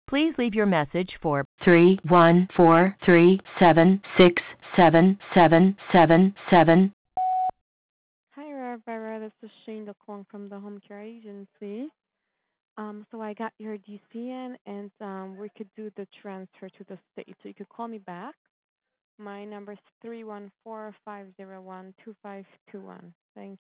Please leave your message for 31437677777. Hi, Barbara. This is Shane calling from the home care agency. So I got your DCN, and we could do the transfer to the state. So you could call me back. My number is 314-501-2521. Thank you.